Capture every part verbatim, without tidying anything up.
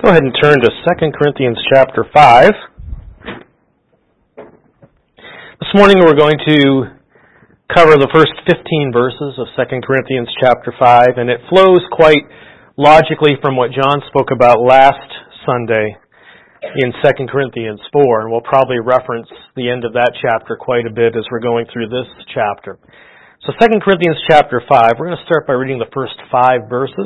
Go ahead and turn to Second Corinthians chapter five. This morning we're going to cover the first fifteen verses of Second Corinthians chapter five, and it flows quite logically from what John spoke about last Sunday in Second Corinthians four, and we'll probably reference the end of that chapter quite a bit as we're going through this chapter. So Second Corinthians chapter five, we're going to start by reading the first five verses.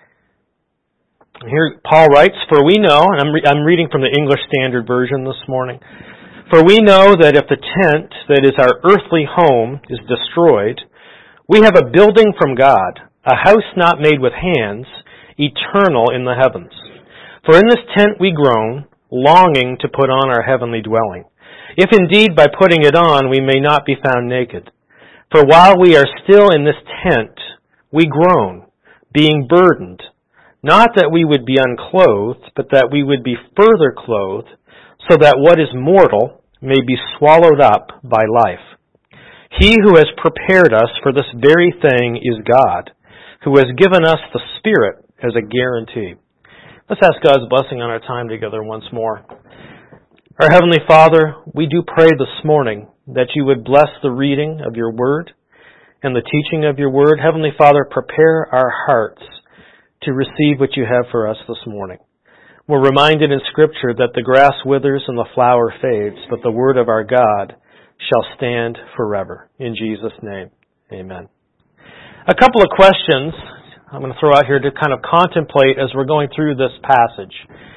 Here Paul writes, "For we know," and I'm, re- I'm reading from the English Standard Version this morning, "For we know that if the tent that is our earthly home is destroyed, we have a building from God, a house not made with hands, eternal in the heavens. For in this tent we groan, longing to put on our heavenly dwelling, if indeed by putting it on we may not be found naked. For while we are still in this tent, we groan, being burdened, not that we would be unclothed, but that we would be further clothed, so that what is mortal may be swallowed up by life. He who has prepared us for this very thing is God, who has given us the Spirit as a guarantee." Let's ask God's blessing on our time together once more. Our Heavenly Father, we do pray this morning that you would bless the reading of your Word and the teaching of your Word. Heavenly Father, prepare our hearts to receive what you have for us this morning. We're reminded in Scripture that the grass withers and the flower fades, but the Word of our God shall stand forever. In Jesus' name, amen. A couple of questions I'm going to throw out here to kind of contemplate as we're going through this passage.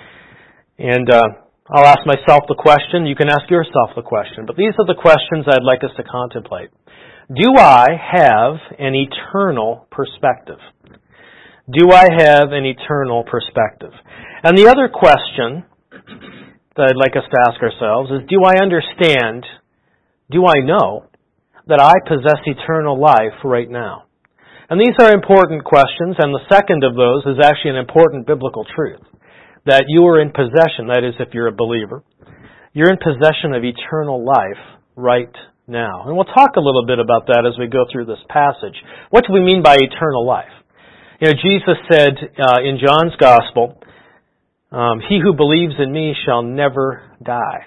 And uh, I'll ask myself the question, you can ask yourself the question, but these are the questions I'd like us to contemplate. Do I have an eternal perspective? Do I have an eternal perspective? And the other question that I'd like us to ask ourselves is, do I understand, do I know that I possess eternal life right now? And these are important questions, and the second of those is actually an important biblical truth, that you are in possession, that is, if you're a believer, you're in possession of eternal life right now. And we'll talk a little bit about that as we go through this passage. What do we mean by eternal life? You know, Jesus said uh, in John's Gospel, um, "He who believes in me shall never die."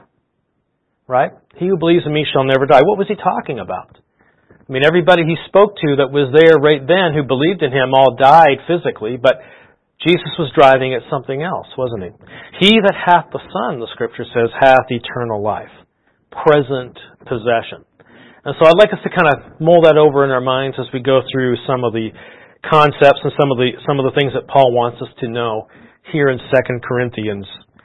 Right? He who believes in me shall never die. What was he talking about? I mean, everybody he spoke to that was there right then who believed in him all died physically, but Jesus was driving at something else, wasn't he? "He that hath the Son," the Scripture says, "hath eternal life," present possession. And so I'd like us to kind of mull that over in our minds as we go through some of the concepts and some of the some of the things that Paul wants us to know here in Second Corinthians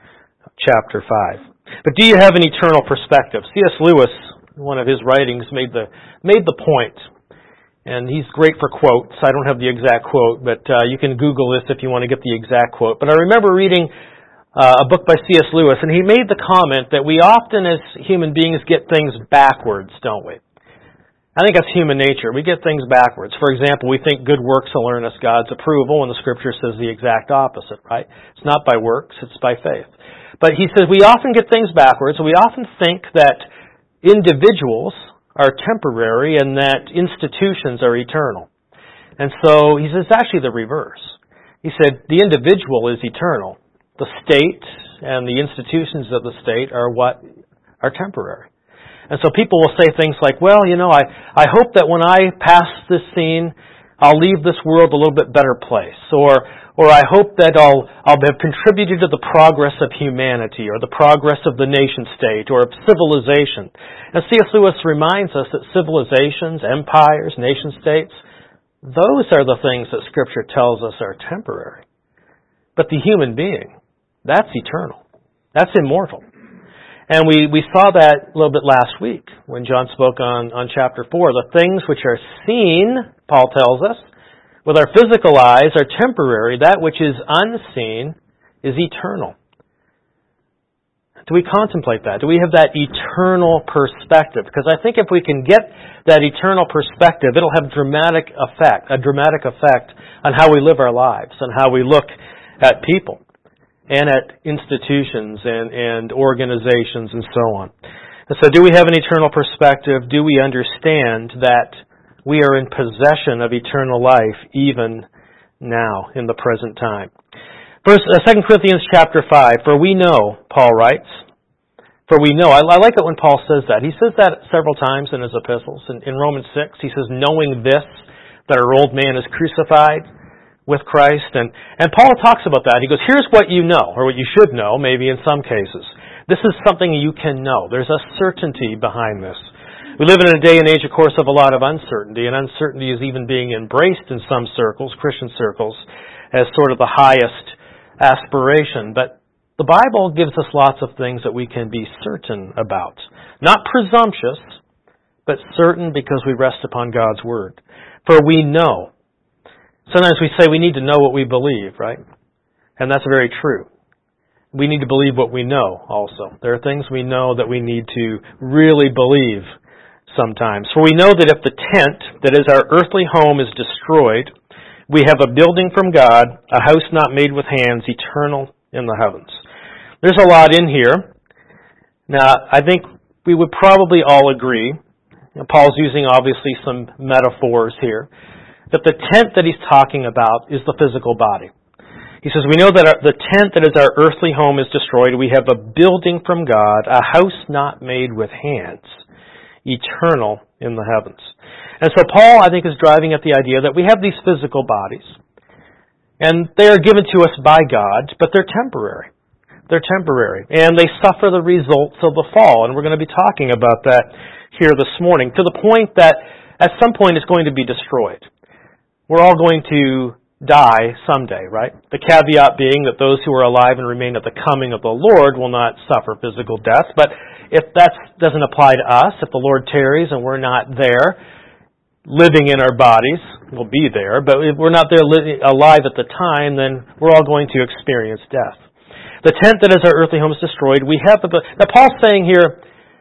chapter five. But do you have an eternal perspective? C S Lewis, in one of his writings, made the made the point, and he's great for quotes. I don't have the exact quote, but uh, you can Google this if you want to get the exact quote. But I remember reading uh, a book by C S Lewis, and he made the comment that we often as human beings get things backwards, don't we? I think that's human nature. We get things backwards. For example, we think good works will earn us God's approval, and the Scripture says the exact opposite, right? It's not by works, it's by faith. But he says we often get things backwards, and we often think that individuals are temporary and that institutions are eternal. And so he says it's actually the reverse. He said the individual is eternal. The state and the institutions of the state are what are temporary. And so people will say things like, well, you know, I, I hope that when I pass this scene, I'll leave this world a little bit better place. Or or I hope that I'll I'll have contributed to the progress of humanity or the progress of the nation state or of civilization. And C S Lewis reminds us that civilizations, empires, nation states, those are the things that Scripture tells us are temporary. But the human being, that's eternal. That's immortal. And we, we saw that a little bit last week when John spoke on, on chapter four. The things which are seen, Paul tells us, with our physical eyes are temporary. That which is unseen is eternal. Do we contemplate that? Do we have that eternal perspective? Because I think if we can get that eternal perspective, it'll have dramatic effect, a dramatic effect on how we live our lives and how we look at people and at institutions and, and organizations and so on. And so do we have an eternal perspective? Do we understand that we are in possession of eternal life even now in the present time? First, uh, Second Corinthians chapter five, for we know, Paul writes, for we know. I, I like it when Paul says that. He says that several times in his epistles. In, in Romans six, he says, knowing this, that our old man is crucified with Christ. And, and Paul talks about that. He goes, here's what you know, or what you should know, maybe in some cases. This is something you can know. There's a certainty behind this. We live in a day and age, of course, of a lot of uncertainty, and uncertainty is even being embraced in some circles, Christian circles, as sort of the highest aspiration. But the Bible gives us lots of things that we can be certain about. Not presumptuous, but certain because we rest upon God's Word. For we know. Sometimes we say we need to know what we believe, right? And that's very true. We need to believe what we know also. There are things we know that we need to really believe sometimes. For we know that if the tent that is our earthly home is destroyed, we have a building from God, a house not made with hands, eternal in the heavens. There's a lot in here. Now, I think we would probably all agree, and Paul's using obviously some metaphors here, that the tent that he's talking about is the physical body. He says, we know that our, the tent that is our earthly home is destroyed. We have a building from God, a house not made with hands, eternal in the heavens. And so Paul, I think, is driving at the idea that we have these physical bodies, and they are given to us by God, but they're temporary. They're temporary, and they suffer the results of the fall, and we're going to be talking about that here this morning, to the point that at some point it's going to be destroyed. We're all going to die someday, right? The caveat being that those who are alive and remain at the coming of the Lord will not suffer physical death. But if that doesn't apply to us, if the Lord tarries and we're not there, living in our bodies, we'll be there, but if we're not there li- alive at the time, then we're all going to experience death. The tent that is our earthly home is destroyed. We have the... Now Paul's saying here,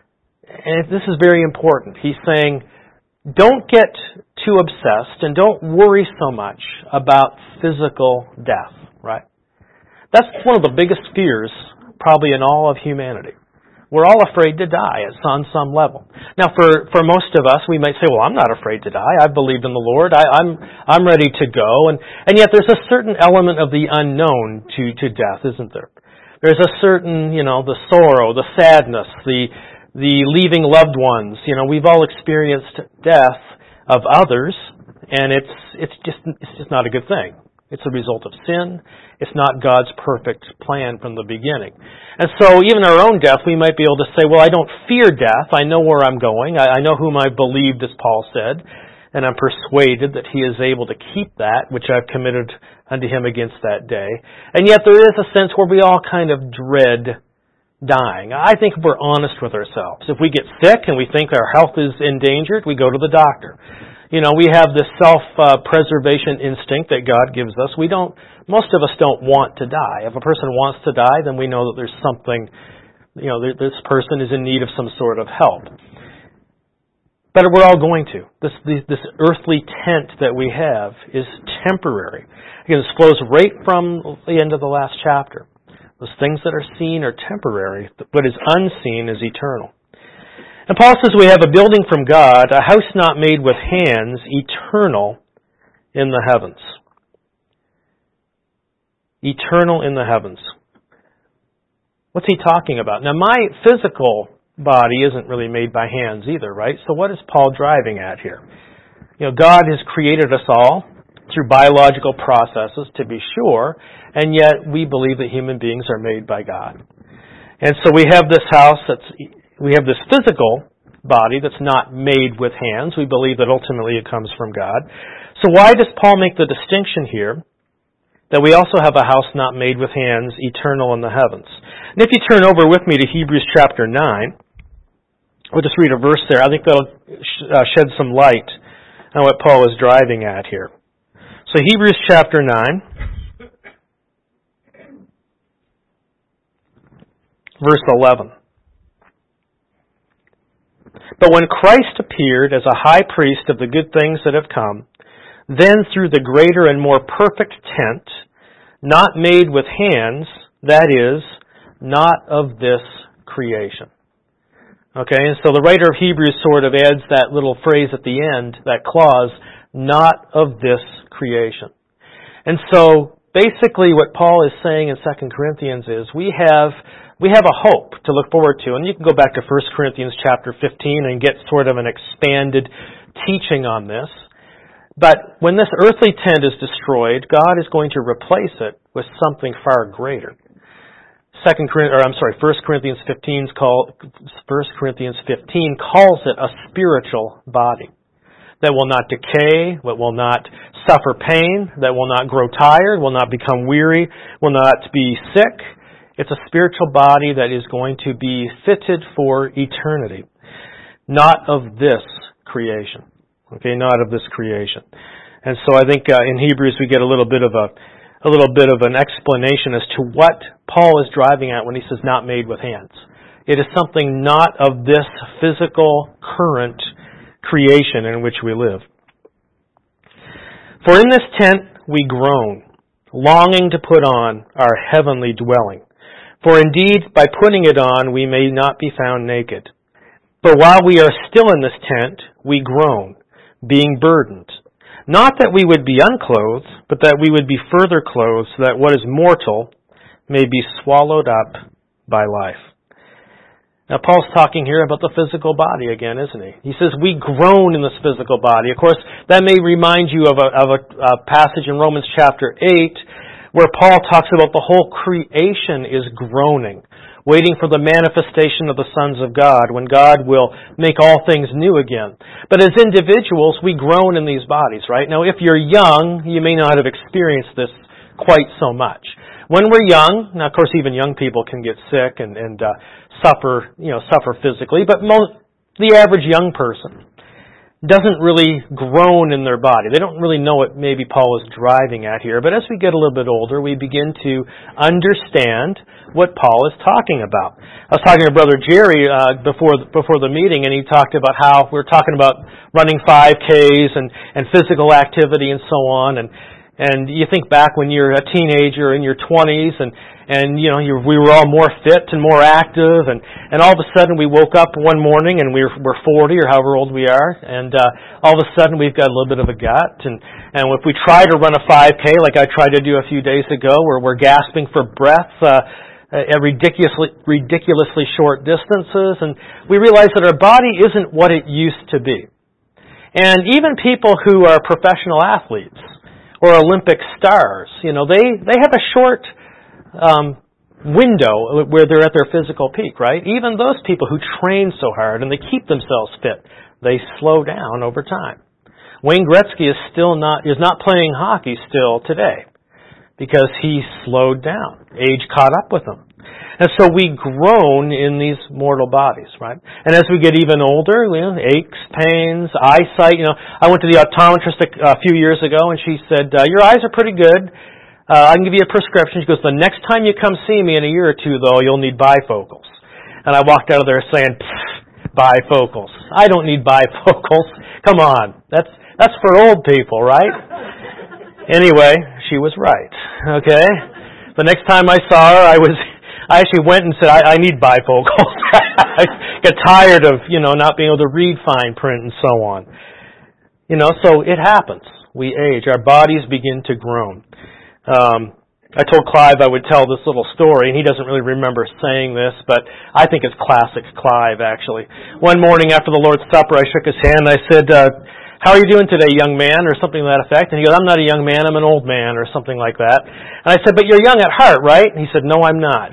and this is very important, he's saying, don't get too obsessed and don't worry so much about physical death, right? That's one of the biggest fears probably in all of humanity. We're all afraid to die on some level. Now, for, for most of us, we might say, well, I'm not afraid to die. I've believed in the Lord. I, I'm I'm ready to go. And, and yet there's a certain element of the unknown to, to death, isn't there? There's a certain, you know, the sorrow, the sadness, the the leaving loved ones. You know, we've all experienced death of others, and it's it's just it's just not a good thing. It's a result of sin. It's not God's perfect plan from the beginning. And so even our own death, we might be able to say, well, I don't fear death. I know where I'm going. I, I know whom I believed, as Paul said, and I'm persuaded that he is able to keep that, which I've committed unto him against that day. And yet there is a sense where we all kind of dread dying. I think if we're honest with ourselves, if we get sick and we think our health is endangered, we go to the doctor. You know, we have this self-preservation instinct that God gives us. We don't, most of us don't want to die. If a person wants to die, then we know that there's something, you know, this person is in need of some sort of help. But we're all going to. This, this earthly tent that we have is temporary. Again, this flows right from the end of the last chapter. Those things that are seen are temporary. What is unseen is eternal. And Paul says we have a building from God, a house not made with hands, eternal in the heavens. Eternal in the heavens. What's he talking about? Now, my physical body isn't really made by hands either, right? So what is Paul driving at here? You know, God has created us all through biological processes, to be sure, and yet we believe that human beings are made by God. And so we have this house that's, we have this physical body that's not made with hands. We believe that ultimately it comes from God. So why does Paul make the distinction here that we also have a house not made with hands, eternal in the heavens? And if you turn over with me to Hebrews chapter nine, we'll just read a verse there. I think that'll shed some light on what Paul is driving at here. So Hebrews chapter nine, verse eleven. But when Christ appeared as a high priest of the good things that have come, then through the greater and more perfect tent, not made with hands, that is, not of this creation. Okay, and so the writer of Hebrews sort of adds that little phrase at the end, that clause, not of this creation. And so basically what Paul is saying in Second Corinthians is we have we have a hope to look forward to. And you can go back to First Corinthians chapter fifteen and get sort of an expanded teaching on this. But when this earthly tent is destroyed, God is going to replace it with something far greater. Second Corinthians, or I'm sorry, First Corinthians fifteen call First Corinthians fifteen calls it a spiritual body that will not decay, that will not suffer pain, that will not grow tired, will not become weary, will not be sick. It's a spiritual body that is going to be fitted for eternity, not of this creation. Okay, not of this creation. And so I think uh, in Hebrews we get a little bit of a a little bit of an explanation as to what Paul is driving at when he says not made with hands. It is something not of this physical, current creation in which we live. For in this tent we groan, longing to put on our heavenly dwelling. For indeed, by putting it on, we may not be found naked. But while we are still in this tent, we groan, being burdened. Not that we would be unclothed, but that we would be further clothed, so that what is mortal may be swallowed up by life. Now, Paul's talking here about the physical body again, isn't he? He says, we groan in this physical body. Of course, that may remind you of a, of a, a passage in Romans chapter eight, where Paul talks about the whole creation is groaning, waiting for the manifestation of the sons of God, when God will make all things new again. But as individuals, we groan in these bodies, right? Now, if you're young, you may not have experienced this quite so much. When we're young, now of course even young people can get sick and, and uh, suffer, you know, suffer physically, but most, the average young person doesn't really groan in their body. They don't really know what maybe Paul is driving at here. But as we get a little bit older, we begin to understand what Paul is talking about. I was talking to Brother Jerry uh, before before the meeting, and he talked about how we're talking about running five Ks and, and physical activity and so on. And and you think back when you're a teenager in your twenties, and and you know you, we were all more fit and more active, and, and all of a sudden we woke up one morning and we're we're forty or however old we are, and uh, all of a sudden we've got a little bit of a gut, and and if we try to run a five K like I tried to do a few days ago, where we're gasping for breath uh, at ridiculously ridiculously short distances, and we realize that our body isn't what it used to be. And even people who are professional athletes or Olympic stars, you know, they, they have a short um, window where they're at their physical peak, right? Even those people who train so hard and they keep themselves fit, they slow down over time. Wayne Gretzky is still not is not playing hockey still today because he slowed down. Age caught up with him. And so we groan in these mortal bodies, right? And as we get even older, you know, aches, pains, eyesight. You know, I went to the optometrist a, a few years ago, and she said, uh, "Your eyes are pretty good. Uh, I can give you a prescription." She goes, "The next time you come see me in a year or two, though, you'll need bifocals." And I walked out of there saying, "Bifocals? I don't need bifocals. Come on, that's that's for old people, right?" Anyway, she was right. Okay, the next time I saw her, I was. I actually went and said, I, I need bifocals. I get tired of, you know, not being able to read fine print and so on. You know, so it happens. We age. Our bodies begin to groan. Um, I told Clive I would tell this little story, and he doesn't really remember saying this, but I think it's classic Clive, actually. One morning after the Lord's Supper, I shook his hand, and I said, uh, "How are you doing today, young man?" or something to that effect. And he goes, "I'm not a young man, I'm an old man," or something like that. And I said, "But you're young at heart, right?" And he said, "No, I'm not."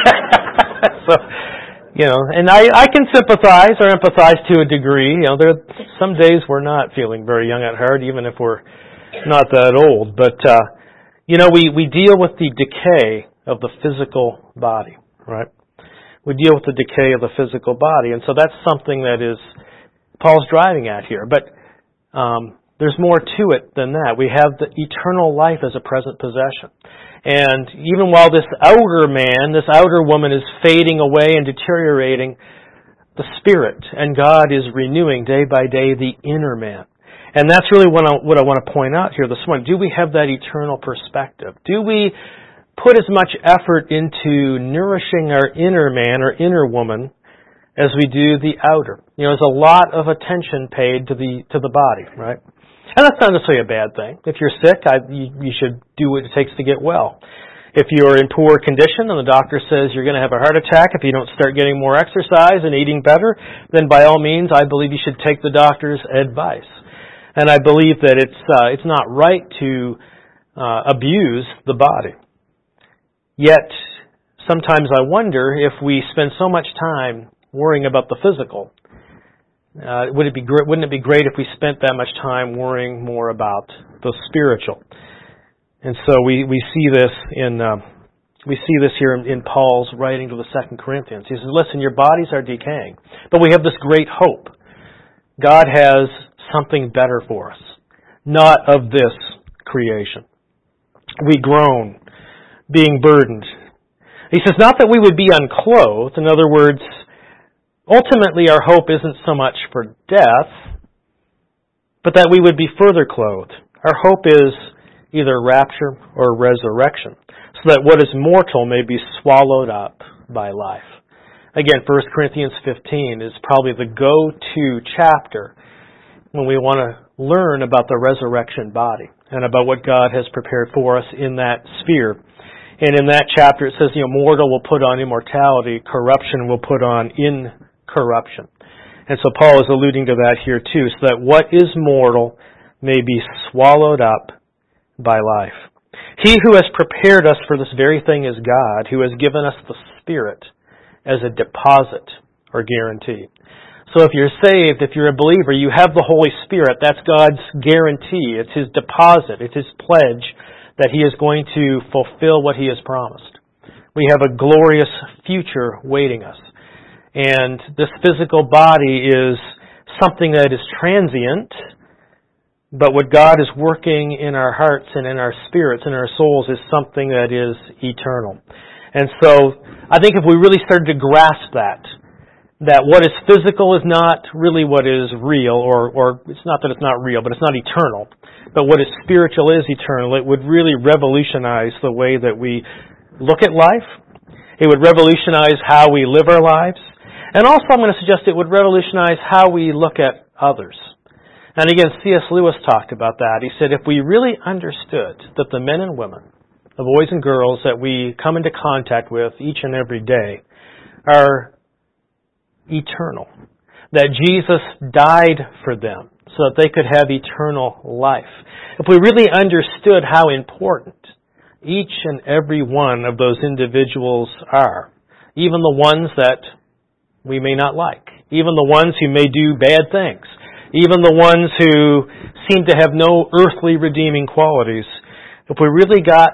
So, you know, and I, I can sympathize or empathize to a degree. You know, there are some days we're not feeling very young at heart, even if we're not that old. But, uh, you know, we, we deal with the decay of the physical body, right? We deal with the decay of the physical body. And so that's something that is Paul's driving at here. But Um, there's more to it than that. We have the eternal life as a present possession. And even while this outer man, this outer woman is fading away and deteriorating, the Spirit and God is renewing day by day the inner man. And that's really what I, what I want to point out here this morning. Do we have that eternal perspective? Do we put as much effort into nourishing our inner man or inner woman as we do the outer? You know, there's a lot of attention paid to the to the body, right? And that's not necessarily a bad thing. If you're sick, I, you, you should do what it takes to get well. If you're in poor condition and the doctor says you're going to have a heart attack if you don't start getting more exercise and eating better, then by all means, I believe you should take the doctor's advice. And I believe that it's uh, it's not right to uh, abuse the body. Yet, sometimes I wonder if we spend so much time worrying about the physical, uh, would it be gr- wouldn't it be great if we spent that much time worrying more about the spiritual? And so we, we see this in uh, we see this here in, in Paul's writing to the Second Corinthians. He says, "Listen, your bodies are decaying, but we have this great hope. God has something better for us, not of this creation. We groan, being burdened." He says, not that we would be unclothed. In other words, ultimately our hope isn't so much for death, but that we would be further clothed. Our hope is either rapture or resurrection, so that what is mortal may be swallowed up by life. Again, First Corinthians fifteen is probably the go-to chapter when we want to learn about the resurrection body and about what God has prepared for us in that sphere. And in that chapter it says, you know, mortal will put on immortality, corruption will put on incorruption. And so Paul is alluding to that here too, so that what is mortal may be swallowed up by life. He who has prepared us for this very thing is God, who has given us the Spirit as a deposit or guarantee. So if you're saved, if you're a believer, you have the Holy Spirit. That's God's guarantee. It's His deposit. It's His pledge that He is going to fulfill what He has promised. We have a glorious future waiting us. And this physical body is something that is transient, but what God is working in our hearts and in our spirits and our souls is something that is eternal. And so I think if we really started to grasp that, that what is physical is not really what is real, or, or it's not that it's not real, but it's not eternal. But what is spiritual is eternal. It would really revolutionize the way that we look at life. It would revolutionize how we live our lives. And also I'm going to suggest it would revolutionize how we look at others. And again, C S Lewis talked about that. He said if we really understood that the men and women, the boys and girls that we come into contact with each and every day are eternal, that Jesus died for them so that they could have eternal life. If we really understood how important each and every one of those individuals are, even the ones that we may not like, even the ones who may do bad things, even the ones who seem to have no earthly redeeming qualities, if we really got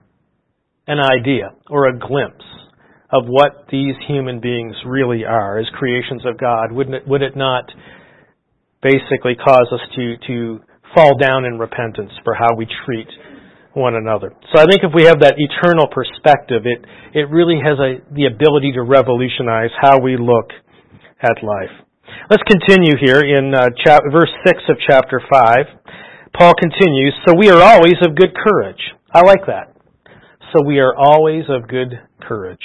an idea or a glimpse of what these human beings really are as creations of God, wouldn't it, would it not basically cause us to, to fall down in repentance for how we treat one another? So I think if we have that eternal perspective, it, it really has a, the ability to revolutionize how we look at life. Let's continue here in uh, chap- verse six of chapter five. Paul continues, so we are always of good courage. I like that. So we are always of good courage.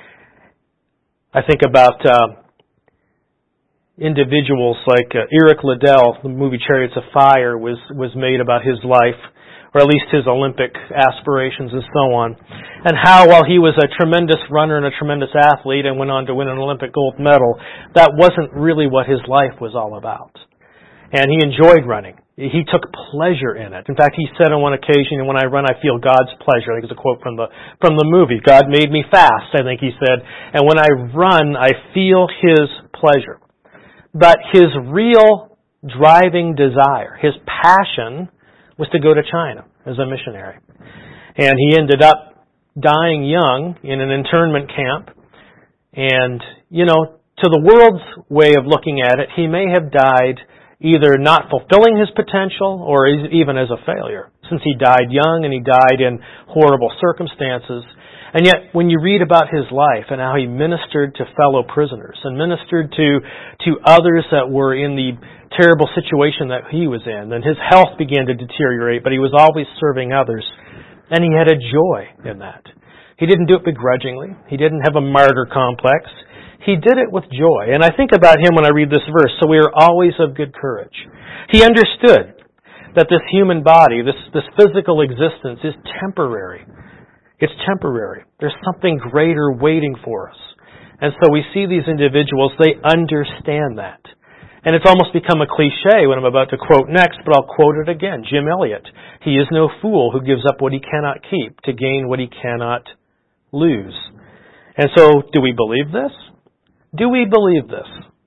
I think about uh, individuals like uh, Eric Liddell. The movie Chariots of Fire was, was made about his life, or at least his Olympic aspirations and so on. And how, while he was a tremendous runner and a tremendous athlete and went on to win an Olympic gold medal, that wasn't really what his life was all about. And he enjoyed running. He took pleasure in it. In fact, he said on one occasion, when I run, I feel God's pleasure. I think it's a quote from the from the movie. God made me fast, I think he said. And when I run, I feel His pleasure. But his real driving desire, his passion, was to go to China as a missionary. And he ended up dying young in an internment camp. And, you know, to the world's way of looking at it, he may have died either not fulfilling his potential or even as a failure, since he died young and he died in horrible circumstances. And yet, when you read about his life and how he ministered to fellow prisoners and ministered to, to others that were in the terrible situation that he was in, then his health began to deteriorate, but he was always serving others. And he had a joy in that. He didn't do it begrudgingly. He didn't have a martyr complex. He did it with joy. And I think about him when I read this verse. So we are always of good courage. He understood that this human body, this, this physical existence is temporary. It's temporary. There's something greater waiting for us. And so we see these individuals, they understand that. And it's almost become a cliche when I'm about to quote next, but I'll quote it again. Jim Elliot. He is no fool who gives up what he cannot keep to gain what he cannot lose. And so, do we believe this? Do we believe this?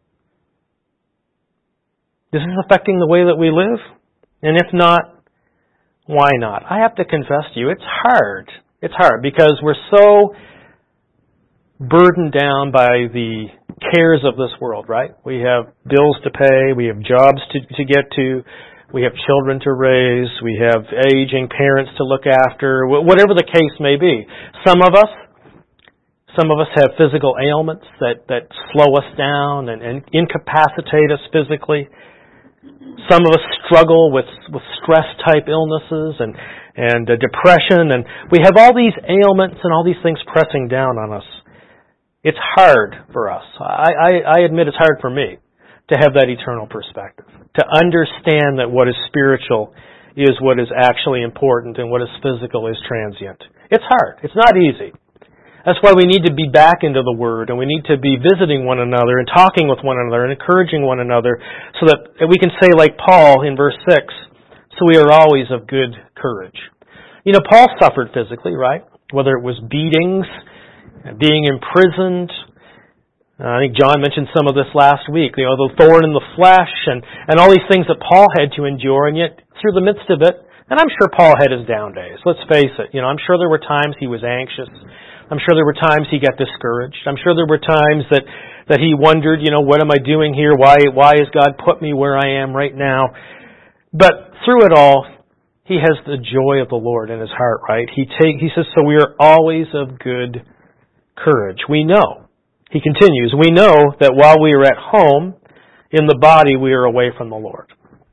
Is this affecting the way that we live? And if not, why not? I have to confess to you, it's hard. It's hard because we're so burdened down by the cares of this world, right? We have bills to pay, we have jobs to, to get to, we have children to raise, we have aging parents to look after, whatever the case may be. Some of us, some of us have physical ailments that, that slow us down and, and incapacitate us physically. Some of us struggle with, with stress-type illnesses and, and uh, depression, and we have all these ailments and all these things pressing down on us. It's hard for us. I, I, I admit it's hard for me to have that eternal perspective, to understand that what is spiritual is what is actually important and what is physical is transient. It's hard. It's not easy. That's why we need to be back into the Word, and we need to be visiting one another and talking with one another and encouraging one another so that we can say like Paul in verse six, so we are always of good courage. You know, Paul suffered physically, right? Whether it was beatings, being imprisoned. Uh, I think John mentioned some of this last week. You know, the thorn in the flesh and, and all these things that Paul had to endure. And yet, through the midst of it, and I'm sure Paul had his down days. Let's face it. You know, I'm sure there were times he was anxious. I'm sure there were times he got discouraged. I'm sure there were times that, that he wondered, you know, what am I doing here? Why, why has God put me where I am right now? But through it all, he has the joy of the Lord in his heart, right? He take, he says, so we are always of good courage. We know, he continues, we know that while we are at home, in the body we are away from the Lord.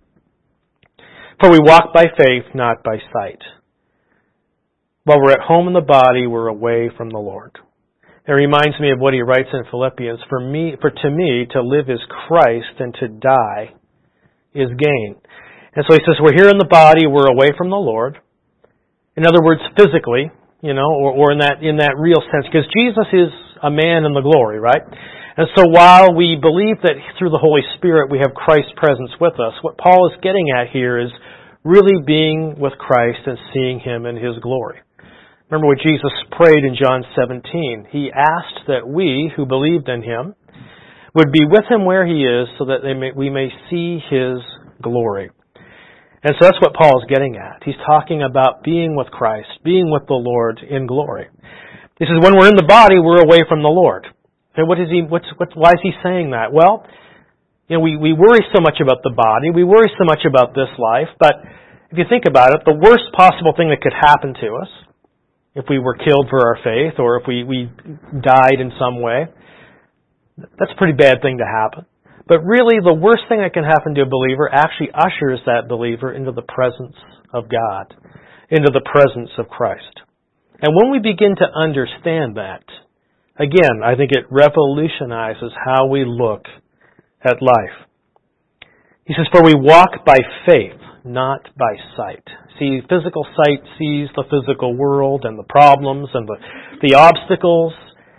For we walk by faith, not by sight. While we're at home in the body, we're away from the Lord. It reminds me of what he writes in Philippians, for me, for to me, to live is Christ, and to die is gain. And so he says, we're here in the body, we're away from the Lord. In other words, physically, you know, or, or in that in that real sense, because Jesus is a man in the glory, right? And so while we believe that through the Holy Spirit we have Christ's presence with us, what Paul is getting at here is really being with Christ and seeing Him in His glory. Remember what Jesus prayed in John seventeen. He asked that we, who believed in Him, would be with Him where He is so that they may, we may see His glory. And so that's what Paul is getting at. He's talking about being with Christ, being with the Lord in glory. He says, when we're in the body, we're away from the Lord. And what is he? What's, what, why is he saying that? Well, you know, we, we worry so much about the body, we worry so much about this life, but if you think about it, the worst possible thing that could happen to us, if we were killed for our faith, or if we, we died in some way, that's a pretty bad thing to happen. But really, the worst thing that can happen to a believer actually ushers that believer into the presence of God, into the presence of Christ. And when we begin to understand that, again, I think it revolutionizes how we look at life. He says, for we walk by faith, not by sight. See, physical sight sees the physical world and the problems and the, the obstacles,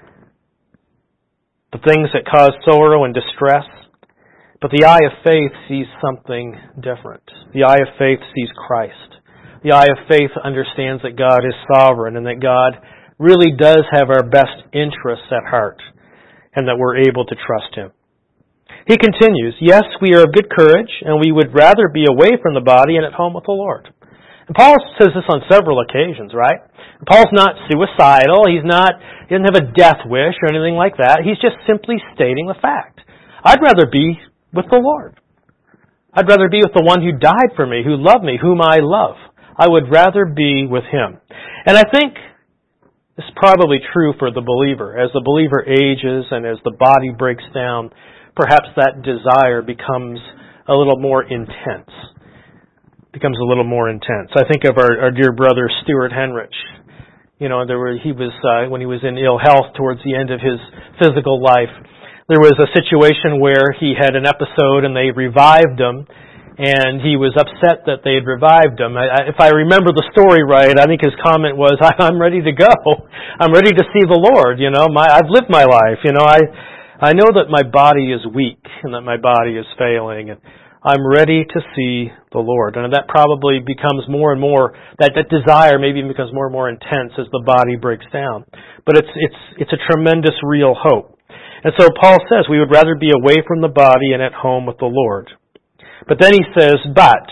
the things that cause sorrow and distress. But the eye of faith sees something different. The eye of faith sees Christ. The eye of faith understands that God is sovereign and that God really does have our best interests at heart and that we're able to trust Him. He continues, yes, we are of good courage and we would rather be away from the body and at home with the Lord. And Paul says this on several occasions, right? Paul's not suicidal. He's not, he doesn't have a death wish or anything like that. He's just simply stating the fact. I'd rather be with the Lord. I'd rather be with the one who died for me, who loved me, whom I love. I would rather be with Him. And I think this is probably true for the believer. As the believer ages and as the body breaks down, perhaps that desire becomes a little more intense. Becomes a little more intense. I think of our, our dear brother Stuart Henrich. You know, there were he was uh, when he was in ill health towards the end of his physical life. There was a situation where he had an episode and they revived him, and he was upset that they had revived him. I, if I remember the story right, I think his comment was, "I'm ready to go. I'm ready to see the Lord. You know, my I've lived my life. You know, I I know that my body is weak and that my body is failing, and I'm ready to see the Lord." And that probably becomes more and more, that, that desire maybe becomes more and more intense as the body breaks down. But it's it's it's a tremendous real hope. And so Paul says we would rather be away from the body and at home with the Lord. But then he says, but,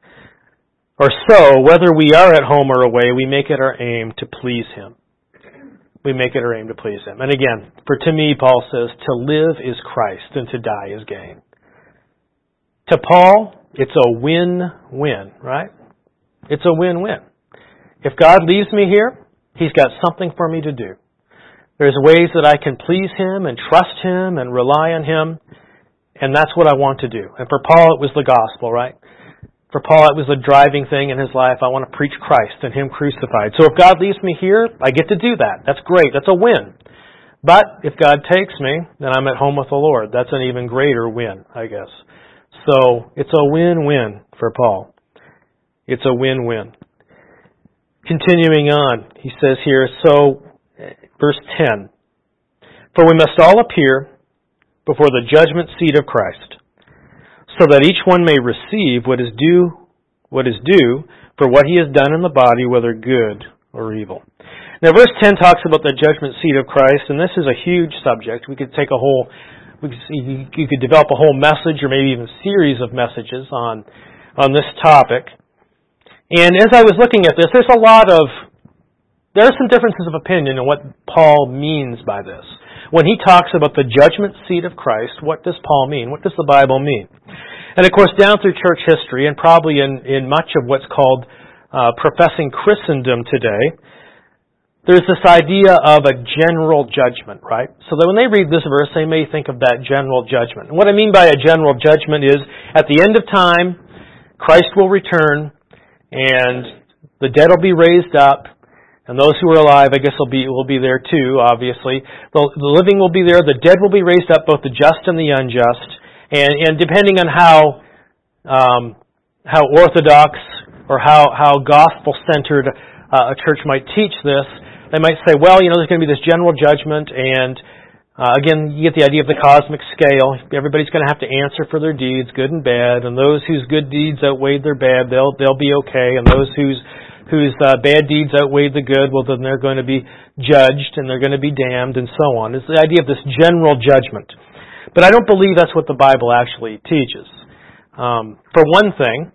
or so, whether we are at home or away, we make it our aim to please Him. We make it our aim to please Him. And again, for to me, Paul says, to live is Christ and to die is gain. To Paul, it's a win-win, right? It's a win-win. If God leaves me here, He's got something for me to do. There's ways that I can please Him and trust Him and rely on Him, and that's what I want to do. And for Paul, it was the gospel, right? For Paul, it was the driving thing in his life. I want to preach Christ and Him crucified. So if God leaves me here, I get to do that. That's great. That's a win. But if God takes me, then I'm at home with the Lord. That's an even greater win, I guess. So it's a win-win for Paul. It's a win-win. Continuing on, he says here, so, verse ten, for we must all appear before the judgment seat of Christ, so that each one may receive what is due, what is due for what he has done in the body, whether good or evil. Now, verse ten talks about the judgment seat of Christ, and this is a huge subject. We could take a whole, we could see, you could develop a whole message, or maybe even a series of messages on on this topic. And as I was looking at this, there's a lot of, there are some differences of opinion in what Paul means by this. When he talks about the judgment seat of Christ, what does Paul mean? What does the Bible mean? And of course, down through church history, and probably in, in much of what's called uh, professing Christendom today, there's this idea of a general judgment, right? So that when they read this verse, they may think of that general judgment. And what I mean by a general judgment is, at the end of time, Christ will return, and the dead will be raised up, and those who are alive, I guess, will be will be there too, obviously. The, the living will be there. The dead will be raised up, both the just and the unjust. And, and depending on how um, how orthodox or how, how gospel-centered uh, a church might teach this, they might say, well, you know, there's going to be this general judgment, and uh, again, you get the idea of the cosmic scale. Everybody's going to have to answer for their deeds, good and bad, and those whose good deeds outweighed their bad, they'll they'll be okay, and those whose whose uh, bad deeds outweighed the good, well, then they're going to be judged and they're going to be damned and so on. It's the idea of this general judgment. But I don't believe that's what the Bible actually teaches. Um, for one thing,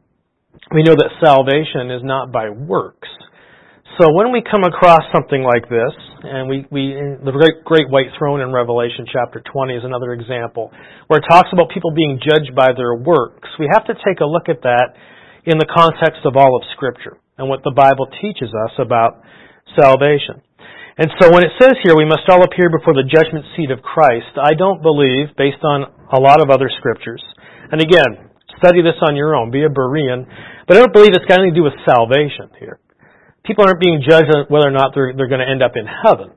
we know that salvation is not by works. So when we come across something like this, and we, we the great, great white throne in Revelation chapter twenty is another example, where it talks about people being judged by their works, we have to take a look at that in the context of all of Scripture and what the Bible teaches us about salvation. And so when it says here, we must all appear before the judgment seat of Christ, I don't believe, based on a lot of other Scriptures, and again, study this on your own, be a Berean, but I don't believe it's got anything to do with salvation here. People aren't being judged on whether or not they're, they're going to end up in heaven.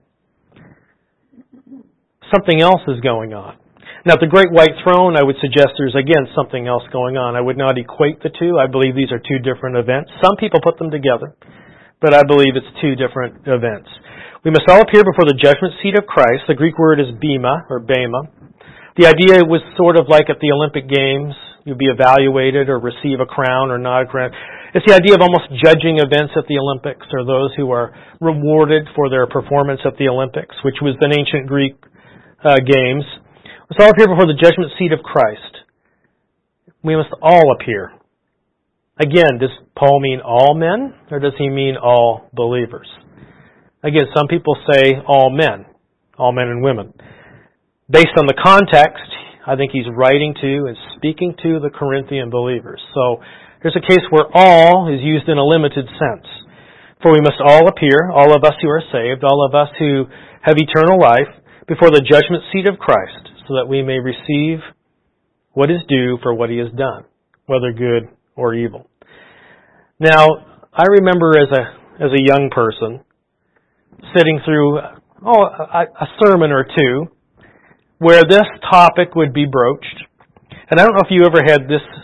Something else is going on. Now, at the Great White Throne, I would suggest there's, again, something else going on. I would not equate the two. I believe these are two different events. Some people put them together, but I believe it's two different events. We must all appear before the judgment seat of Christ. The Greek word is bema, or bema. The idea was sort of like at the Olympic Games. You'd be evaluated or receive a crown or not a crown. It's the idea of almost judging events at the Olympics, or those who are rewarded for their performance at the Olympics, which was the ancient Greek uh, games. We must all appear before the judgment seat of Christ. We must all appear. Again, does Paul mean all men, or does he mean all believers? Again, some people say all men, all men and women. Based on the context, I think he's writing to and speaking to the Corinthian believers. So there's a case where all is used in a limited sense. For we must all appear, all of us who are saved, all of us who have eternal life, before the judgment seat of Christ, so that we may receive what is due for what he has done, whether good or evil. Now, I remember as a as a young person sitting through oh a, a sermon or two where this topic would be broached. And I don't know if you ever had this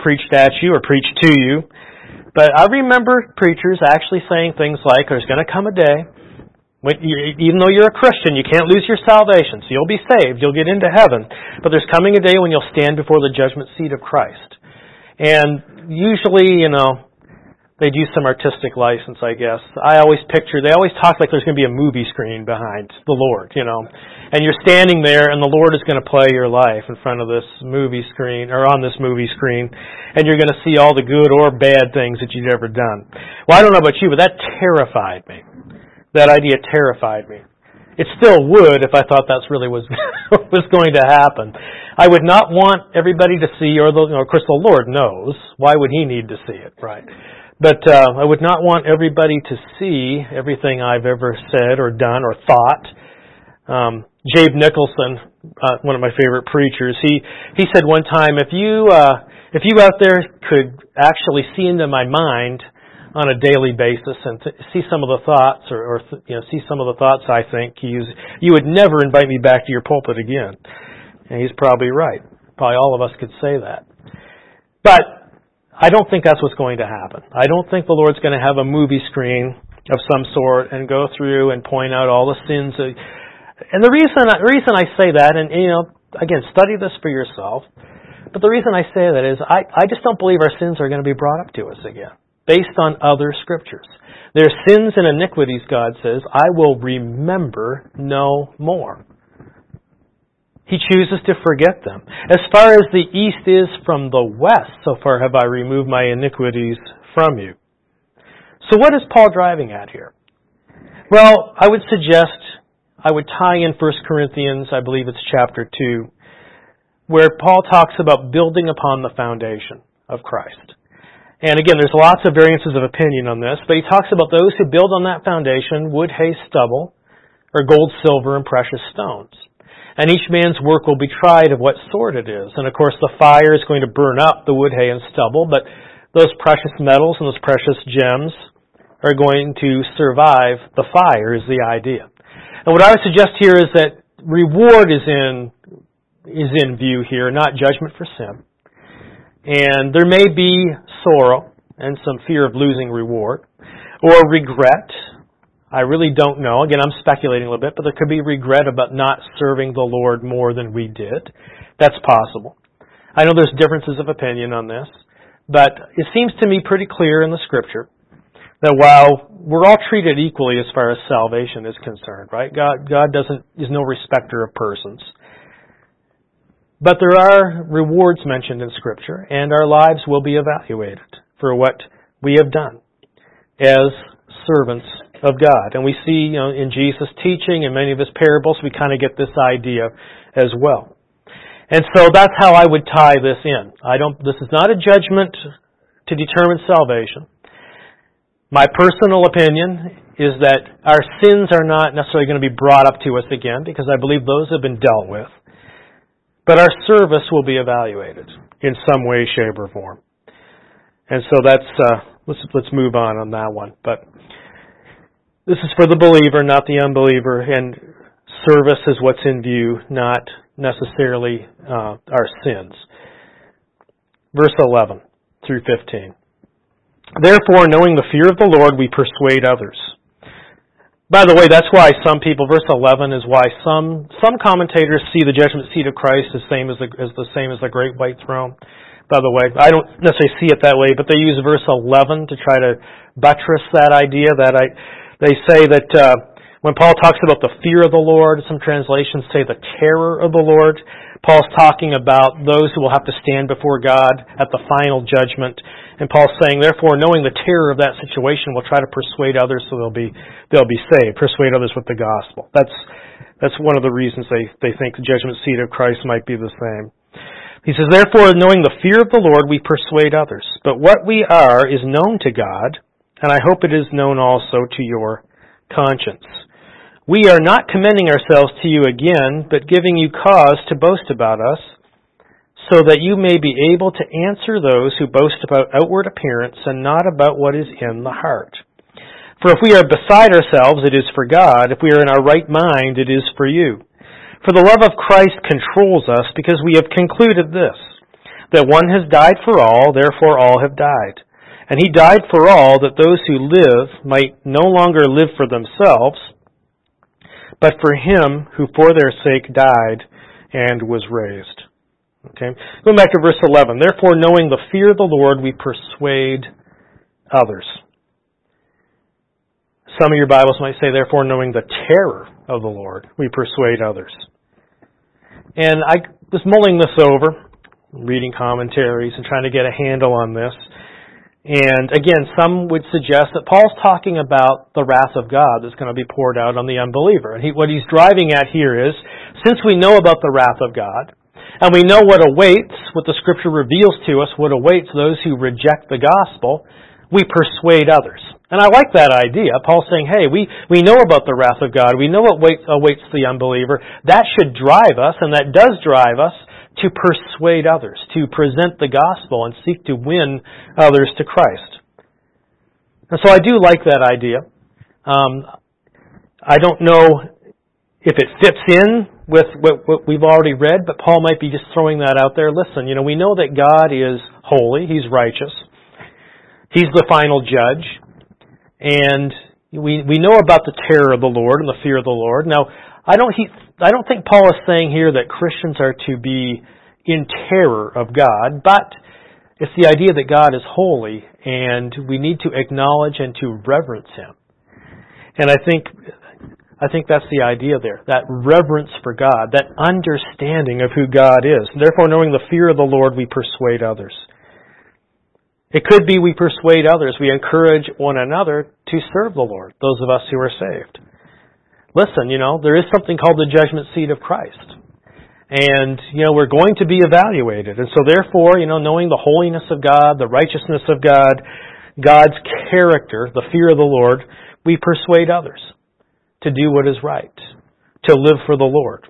preached at you or preached to you. But I remember preachers actually saying things like, there's going to come a day, when you, even though you're a Christian, you can't lose your salvation, so you'll be saved, you'll get into heaven. But there's coming a day when you'll stand before the judgment seat of Christ. And usually, you know, they'd use some artistic license, I guess. I always picture, they always talk like there's going to be a movie screen behind the Lord, you know. And you're standing there and the Lord is going to play your life in front of this movie screen, or on this movie screen, and you're going to see all the good or bad things that you've ever done. Well, I don't know about you, but that terrified me. That idea terrified me. It still would if I thought that's really was was going to happen. I would not want everybody to see, or the, you know, of course the Lord knows. Why would He need to see it, right? But uh, I would not want everybody to see everything I've ever said or done or thought. Um, Jabe Nicholson, uh, one of my favorite preachers, he he said one time, if you uh, if you out there could actually see into my mind on a daily basis and th- see some of the thoughts, or, or th- you know, see some of the thoughts I think, you you would never invite me back to your pulpit again. And he's probably right. Probably all of us could say that. But I don't think that's what's going to happen. I don't think the Lord's going to have a movie screen of some sort and go through and point out all the sins. Of, and the reason, the reason I say that, and you know, again, study this for yourself, but the reason I say that is I, I just don't believe our sins are going to be brought up to us again, based on other scriptures. Their sins and iniquities, God says, I will remember no more. He chooses to forget them. As far as the east is from the west, so far have I removed my iniquities from you. So what is Paul driving at here? Well, I would suggest I would tie in First Corinthians, I believe it's chapter two, where Paul talks about building upon the foundation of Christ. And again, there's lots of variances of opinion on this, but he talks about those who build on that foundation, wood, hay, stubble, or gold, silver, and precious stones. And each man's work will be tried of what sort it is. And of course the fire is going to burn up the wood, hay, and stubble, but those precious metals and those precious gems are going to survive the fire is the idea. And what I would suggest here is that reward is in, is in view here, not judgment for sin. And there may be sorrow and some fear of losing reward, or regret. I really don't know. Again, I'm speculating a little bit, but there could be regret about not serving the Lord more than we did. That's possible. I know there's differences of opinion on this, but it seems to me pretty clear in the Scripture that while we're all treated equally as far as salvation is concerned, right? God, God doesn't is no respecter of persons. But there are rewards mentioned in Scripture, and our lives will be evaluated for what we have done as servants of God. And we see, you know, in Jesus' teaching and many of His parables, we kind of get this idea as well. And so that's how I would tie this in. I don't, this is not a judgment to determine salvation. My personal opinion is that our sins are not necessarily going to be brought up to us again, because I believe those have been dealt with. But our service will be evaluated in some way, shape, or form. And so that's, uh, let's, let's move on on that one. But this is for the believer, not the unbeliever, and service is what's in view, not necessarily uh, our sins. Verse eleven through fifteen. Therefore, knowing the fear of the Lord, we persuade others. By the way, that's why some people, verse eleven is why some some commentators see the judgment seat of Christ as same as the, as the same as the great white throne. By the way, I don't necessarily see it that way, but they use verse eleven to try to buttress that idea. That I, they say that uh, when Paul talks about the fear of the Lord, some translations say the terror of the Lord. Paul's talking about those who will have to stand before God at the final judgment. And Paul's saying, therefore, knowing the terror of that situation, we'll try to persuade others so they'll be they'll be saved. Persuade others with the gospel. That's that's one of the reasons they, they think the judgment seat of Christ might be the same. He says, therefore, knowing the fear of the Lord, we persuade others. But what we are is known to God, and I hope it is known also to your conscience. We are not commending ourselves to you again, but giving you cause to boast about us, so that you may be able to answer those who boast about outward appearance and not about what is in the heart. For if we are beside ourselves, it is for God. If we are in our right mind, it is for you. For the love of Christ controls us, because we have concluded this, that one has died for all, therefore all have died. And he died for all, that those who live might no longer live for themselves, but for him who for their sake died and was raised. Okay. Going back to verse eleven. Therefore, knowing the fear of the Lord, we persuade others. Some of your Bibles might say, therefore, knowing the terror of the Lord, we persuade others. And I was mulling this over, reading commentaries and trying to get a handle on this. And again, some would suggest that Paul's talking about the wrath of God that's going to be poured out on the unbeliever. And he, what he's driving at here is, since we know about the wrath of God, and we know what awaits, what the Scripture reveals to us, what awaits those who reject the gospel, we persuade others. And I like that idea. Paul's saying, hey, we, we know about the wrath of God. We know what waits, awaits the unbeliever. That should drive us, and that does drive us, to persuade others, to present the gospel and seek to win others to Christ. And so I do like that idea. Um, I don't know if it fits in with what, what we've already read, but Paul might be just throwing that out there. Listen, you know, we know that God is holy, He's righteous, He's the final judge, and we we know about the terror of the Lord and the fear of the Lord. Now, I don't he, I don't think Paul is saying here that Christians are to be in terror of God, but it's the idea that God is holy and we need to acknowledge and to reverence Him. And I think I think that's the idea there, that reverence for God, that understanding of who God is. Therefore, knowing the fear of the Lord, we persuade others. It could be we persuade others, we encourage one another to serve the Lord, those of us who are saved. Listen, you know, there is something called the judgment seat of Christ. And, you know, we're going to be evaluated. And so therefore, you know, knowing the holiness of God, the righteousness of God, God's character, the fear of the Lord, we persuade others to do what is right, to live for the Lord.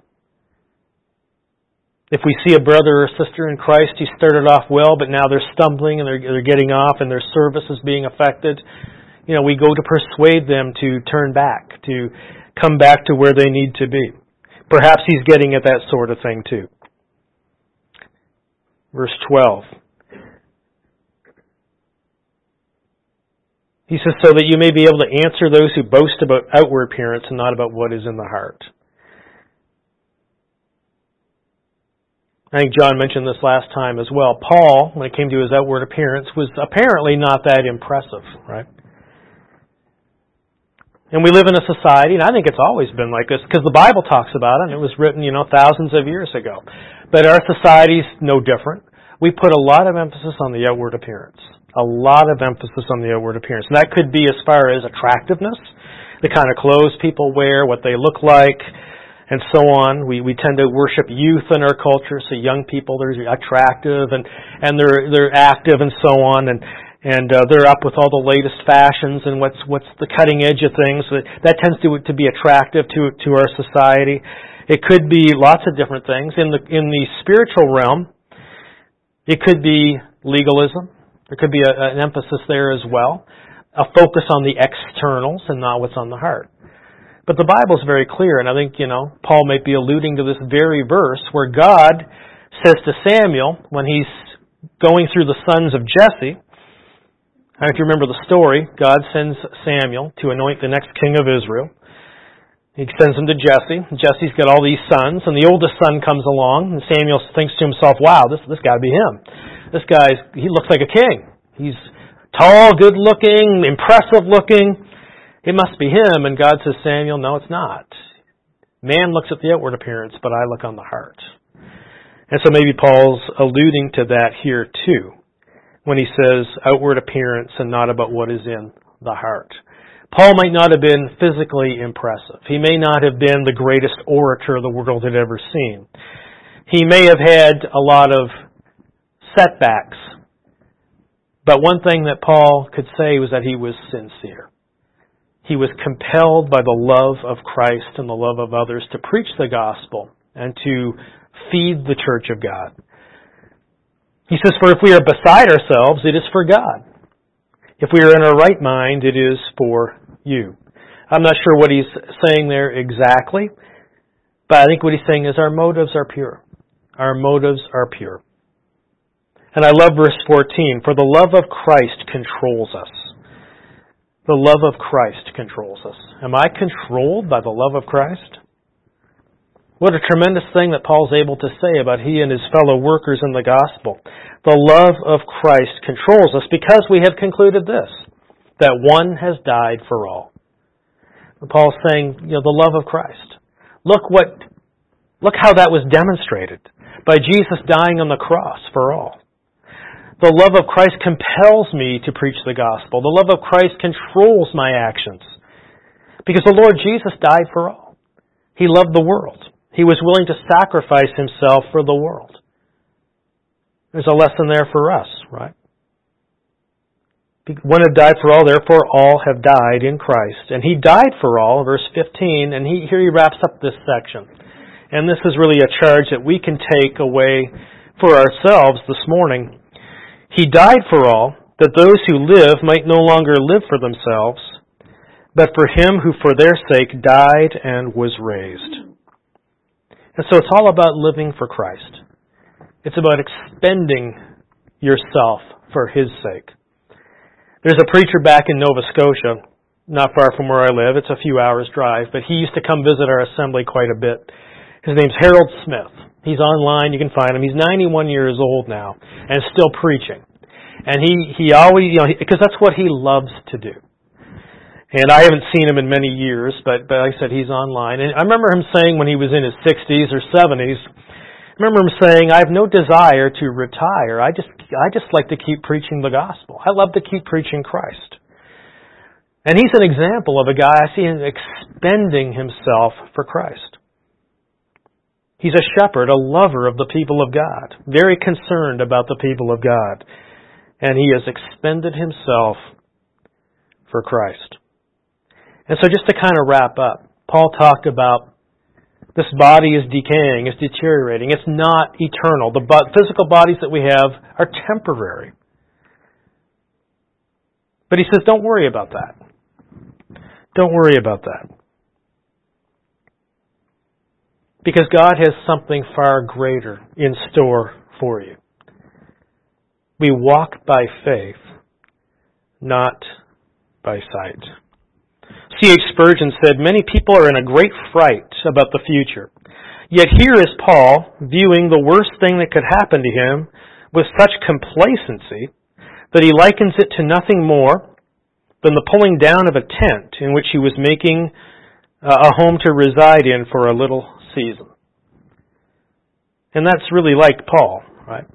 If we see a brother or sister in Christ who started off well, but now they're stumbling and they're, they're getting off and their service is being affected, you know, we go to persuade them to turn back, to come back to where they need to be. Perhaps he's getting at that sort of thing too. Verse twelve. He says, so that you may be able to answer those who boast about outward appearance and not about what is in the heart. I think John mentioned this last time as well. Paul, when it came to his outward appearance, was apparently not that impressive, right? And we live in a society, and I think it's always been like this, because the Bible talks about it, and it was written, you know, thousands of years ago. But our society's no different. We put a lot of emphasis on the outward appearance. A lot of emphasis on the outward appearance. And that could be as far as attractiveness, the kind of clothes people wear, what they look like, and so on. We we tend to worship youth in our culture, so young people, they're attractive, and, and they're they're active and so on, and And uh, they're up with all the latest fashions and what's what's the cutting edge of things. That, that tends to to be attractive to to our society. It could be lots of different things. In the in the spiritual realm, it could be legalism. There could be a, an emphasis there as well, a focus on the externals and not what's on the heart. But the Bible's very clear, and I think, you know, Paul might be alluding to this very verse where God says to Samuel when he's going through the sons of Jesse. I don't know if you remember the story. God sends Samuel to anoint the next king of Israel. He sends him to Jesse. Jesse's got all these sons, and the oldest son comes along, and Samuel thinks to himself, wow, this this got to be him. This guy's, he looks like a king. He's tall, good-looking, impressive-looking. It must be him. And God says, Samuel, no, it's not. Man looks at the outward appearance, but I look on the heart. And so maybe Paul's alluding to that here too, when he says outward appearance and not about what is in the heart. Paul might not have been physically impressive. He may not have been the greatest orator the world had ever seen. He may have had a lot of setbacks. But one thing that Paul could say was that he was sincere. He was compelled by the love of Christ and the love of others to preach the gospel and to feed the church of God. He says, for if we are beside ourselves, it is for God. If we are in our right mind, it is for you. I'm not sure what he's saying there exactly, but I think what he's saying is our motives are pure. Our motives are pure. And I love verse fourteen. For the love of Christ controls us. The love of Christ controls us. Am I controlled by the love of Christ? What a tremendous thing that Paul's able to say about he and his fellow workers in the gospel. The love of Christ controls us because we have concluded this, that one has died for all. And Paul's saying, you know, the love of Christ. Look what, look how that was demonstrated by Jesus dying on the cross for all. The love of Christ compels me to preach the gospel. The love of Christ controls my actions. Because the Lord Jesus died for all. He loved the world. He was willing to sacrifice himself for the world. There's a lesson there for us, right? One have died for all, therefore all have died in Christ. And he died for all, verse fifteen, and he, here he wraps up this section. And this is really a charge that we can take away for ourselves this morning. He died for all, that those who live might no longer live for themselves, but for him who for their sake died and was raised. And so it's all about living for Christ. It's about expending yourself for his sake. There's a preacher back in Nova Scotia, not far from where I live. It's a few hours drive, but he used to come visit our assembly quite a bit. His name's Harold Smith. He's online. You can find him. He's ninety-one years old now and still preaching. And he, he always, you know, because that's what he loves to do. And I haven't seen him in many years, but, but like I said, he's online. And I remember him saying when he was in his sixties or seventies, I remember him saying, I have no desire to retire. I just, I just like to keep preaching the gospel. I love to keep preaching Christ. And he's an example of a guy, I see him expending himself for Christ. He's a shepherd, a lover of the people of God, very concerned about the people of God. And he has expended himself for Christ. And so just to kind of wrap up, Paul talked about this body is decaying, it's deteriorating, it's not eternal. The physical bodies that we have are temporary. But he says, don't worry about that. Don't worry about that. Because God has something far greater in store for you. We walk by faith, not by sight. C H Spurgeon said, many people are in a great fright about the future. Yet here is Paul viewing the worst thing that could happen to him with such complacency that he likens it to nothing more than the pulling down of a tent in which he was making a home to reside in for a little season. And that's really like Paul, right?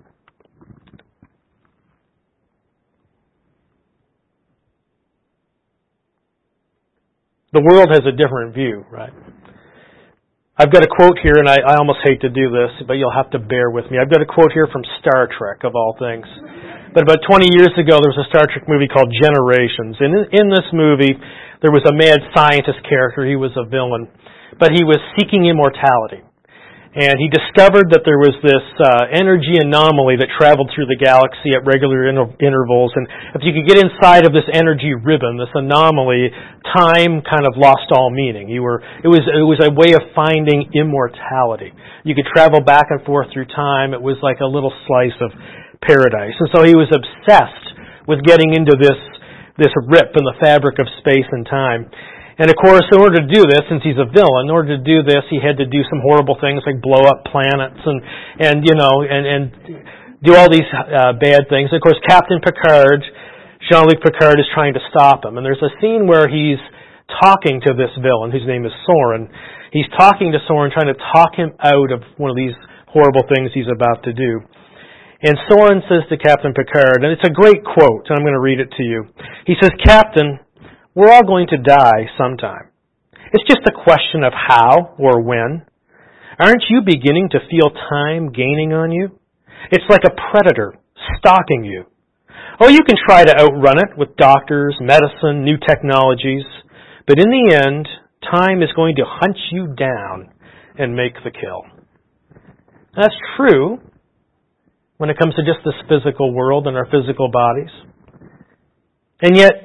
The world has a different view, right? I've got a quote here, and I, I almost hate to do this, but you'll have to bear with me. I've got a quote here from Star Trek, of all things. But about twenty years ago, there was a Star Trek movie called Generations. And in, in this movie, there was a mad scientist character. He was a villain. But he was seeking immortality. And he discovered that there was this uh, energy anomaly that traveled through the galaxy at regular inter- intervals. And if you could get inside of this energy ribbon, this anomaly, time kind of lost all meaning. You were it was it was a way of finding immortality. You could travel back and forth through time. It was like a little slice of paradise. And so he was obsessed with getting into this this rip in the fabric of space and time. And of course, in order to do this, since he's a villain, in order to do this, he had to do some horrible things like blow up planets and, and you know, and, and do all these uh, bad things. And of course, Captain Picard, Jean-Luc Picard, is trying to stop him. And there's a scene where he's talking to this villain, whose name is Soren. He's talking to Soren, trying to talk him out of one of these horrible things he's about to do. And Soren says to Captain Picard, and it's a great quote, and I'm going to read it to you. He says, Captain, we're all going to die sometime. It's just a question of how or when. Aren't you beginning to feel time gaining on you? It's like a predator stalking you. Oh, you can try to outrun it with doctors, medicine, new technologies, but in the end, time is going to hunt you down and make the kill. That's true when it comes to just this physical world and our physical bodies. And yet,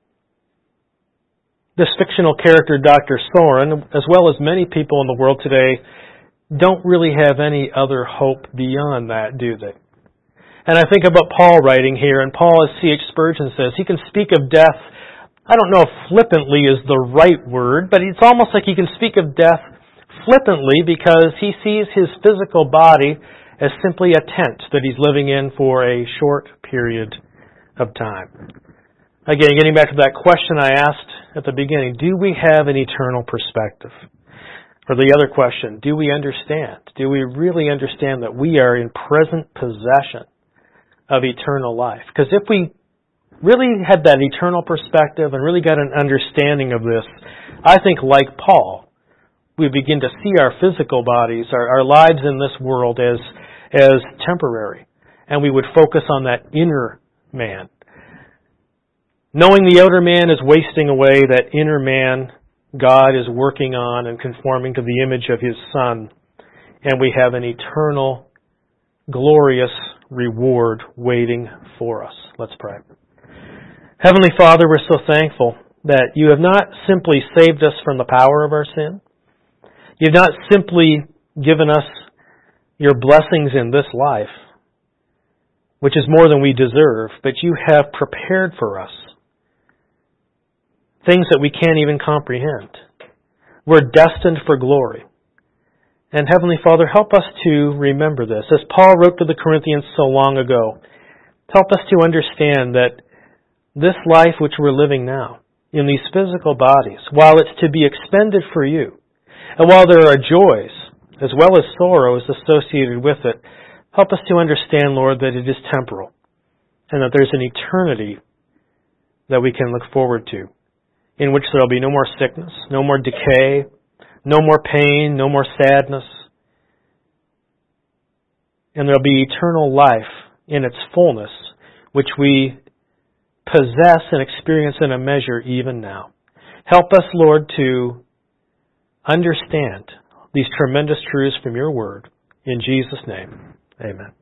this fictional character, Doctor Soren, as well as many people in the world today, don't really have any other hope beyond that, do they? And I think about Paul writing here, and Paul, as C H Spurgeon says, he can speak of death, I don't know if flippantly is the right word, but it's almost like he can speak of death flippantly because he sees his physical body as simply a tent that he's living in for a short period of time. Again, getting back to that question I asked at the beginning, do we have an eternal perspective? Or the other question, do we understand? Do we really understand that we are in present possession of eternal life? Because if we really had that eternal perspective and really got an understanding of this, I think like Paul, we begin to see our physical bodies, our, our lives in this world as, as temporary. And we would focus on that inner man. Knowing the outer man is wasting away, that inner man God is working on and conforming to the image of His Son. And we have an eternal, glorious reward waiting for us. Let's pray. Heavenly Father, we're so thankful that You have not simply saved us from the power of our sin. You've not simply given us Your blessings in this life, which is more than we deserve, but You have prepared for us things that we can't even comprehend. We're destined for glory. And Heavenly Father, help us to remember this. As Paul wrote to the Corinthians so long ago, help us to understand that this life which we're living now, in these physical bodies, while it's to be expended for You, and while there are joys as well as sorrows associated with it, help us to understand, Lord, that it is temporal, and that there's an eternity that we can look forward to, in which there will be no more sickness, no more decay, no more pain, no more sadness. And there will be eternal life in its fullness, which we possess and experience in a measure even now. Help us, Lord, to understand these tremendous truths from Your Word. In Jesus' name, amen.